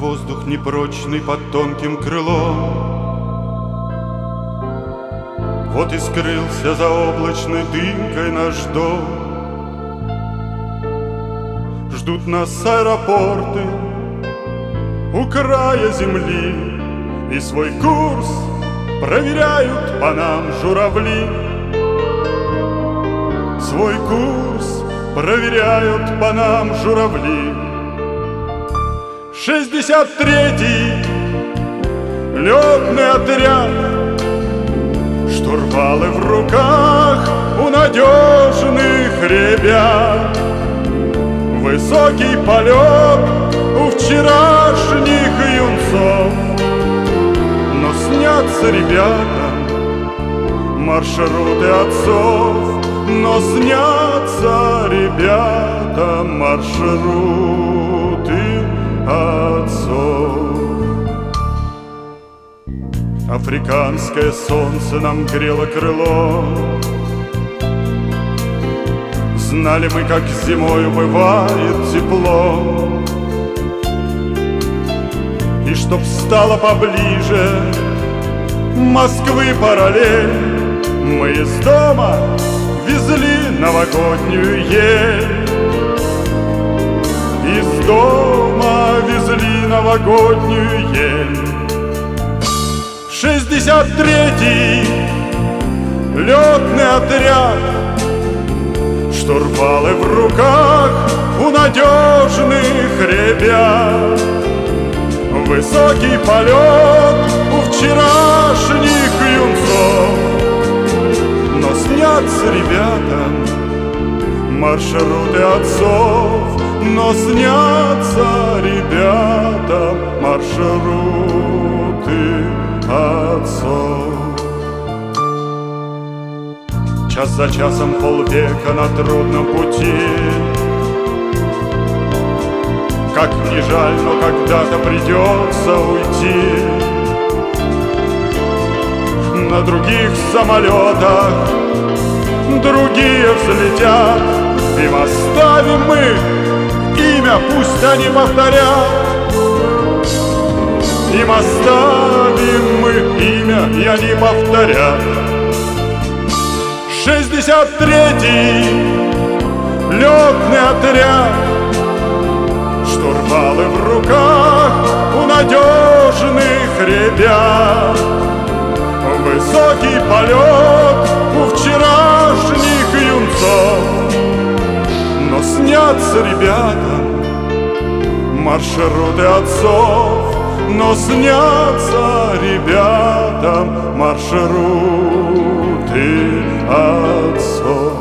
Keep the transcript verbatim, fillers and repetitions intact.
воздух непрочный под тонким крылом. Вот и скрылся за облачной дымкой наш дом. Ждут нас аэропорты у края земли, и свой курс проверяют по нам журавли. Свой курс проверяют по нам журавли. Шестьдесят третий летный отряд, штурвалы в руках у надежных ребят. Высокий полет у вчерашних юнцов, но снятся ребятам маршруты отцов. Но снятся ребятам маршруты отцов. Африканское солнце нам грело крыло. Знали мы, как зимою бывает тепло. И чтоб стало поближе Москвы параллель, мы из дома везли новогоднюю ель. Из дома везли новогоднюю ель. Шестьдесят третий летный отряд, штурвалы в руках у надежных ребят. Высокий полет у вчерашних юнцов, но снятся ребятам маршруты отцов. Но снятся ребятам маршруты отцов. Час за часом полвека на трудном пути. Как ни жаль, но когда-то придется уйти. На других самолетах другие взлетят, им оставим мы имя, пусть они повторят. Им оставим мы имя, и они повторят. Шестьдесят третий летный отряд, штурвалы в руках у надежных ребят. Высокий полет у вчерашних юнцов, но снятся ребятам маршруты отцов. Но снятся ребятам маршруты отцов.